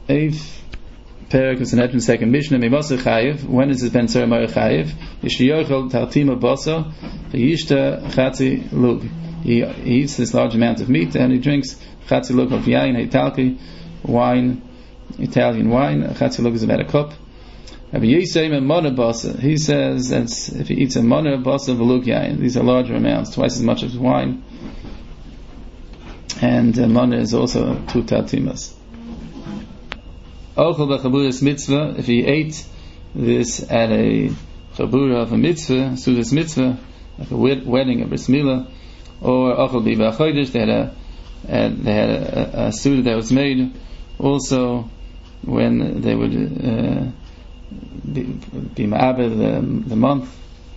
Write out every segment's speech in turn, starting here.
Eighth Perek is an Edmund second Mishnah. Mimasa Chayiv. When is it Ben Tzara Ma'ir Chayiv? Yishliyochel Tartima Basa V'yishta Chatzi Lug. He eats this large amount of meat and he drinks Chatzi Lug of Yain Heitalki, wine, Italian wine. Chatzi Lug is about a cup. He says that if he eats a mana basa v'lug yain, these are larger amounts, twice as much as wine, and mana is also 2 tartimas. Ochel b'chaburas mitzvah, if he ate this at a chabura of a mitzvah, sudas mitzvah, like a wedding, a bris milah, or ochel b'chachodesh, they had a suda that was made, also when they would be ma'abed the month,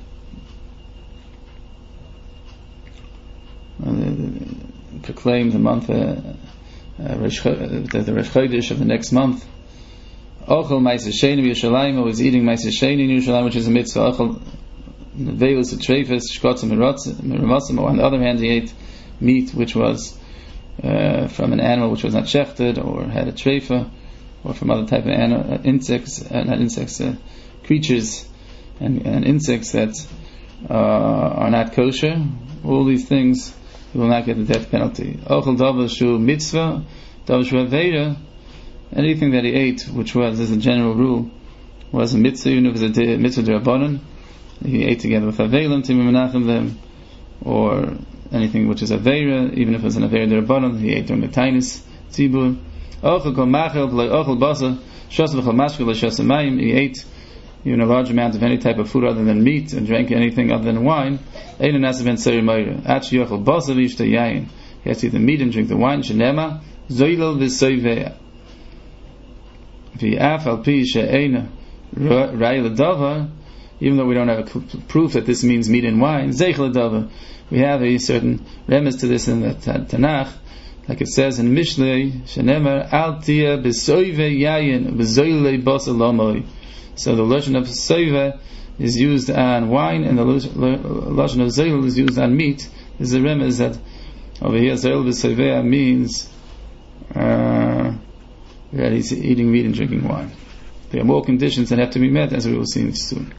proclaim the month, the Rosh Chodesh of the next month. Ochel Ma'aser Sheni Yerushalayim, was eating Ma'aser Sheni in Yerushalayim, which is a mitzvah. Ochel Neveilus Treifus Shkotzim Meravasim, or on the other hand, he ate meat which was from an animal which was not shechted or had a treifa, or from other type of creatures and insects that are not kosher. All these things, you will not get the death penalty. Ochel davar shu mitzvah, davar shu aveira, anything that he ate, which was, as a general rule, was a mitzvah, even if it was a mitzvah d'Rabbanan, he ate together with aveilim, timim menachem them, or anything which is aveira, even if it was an aveira d'Rabbanan, he ate during the tainis tzibur. He ate even a large amount of any type of food other than meat, and drank anything other than wine. He has to eat the meat and drink the wine. Even though we don't have a proof that this means meat and wine, we have a certain remiss to this in the Tanakh. Like it says in Mishlei, Shenemar Al Tia B'Soive Yayin B'Zoile Basalomoi. So the lashon of soive is used on wine, and the lashon of zoil is used on meat. There's a remez that over here zoil b'soive means that he's eating meat and drinking wine. There are more conditions that have to be met, as we will see soon.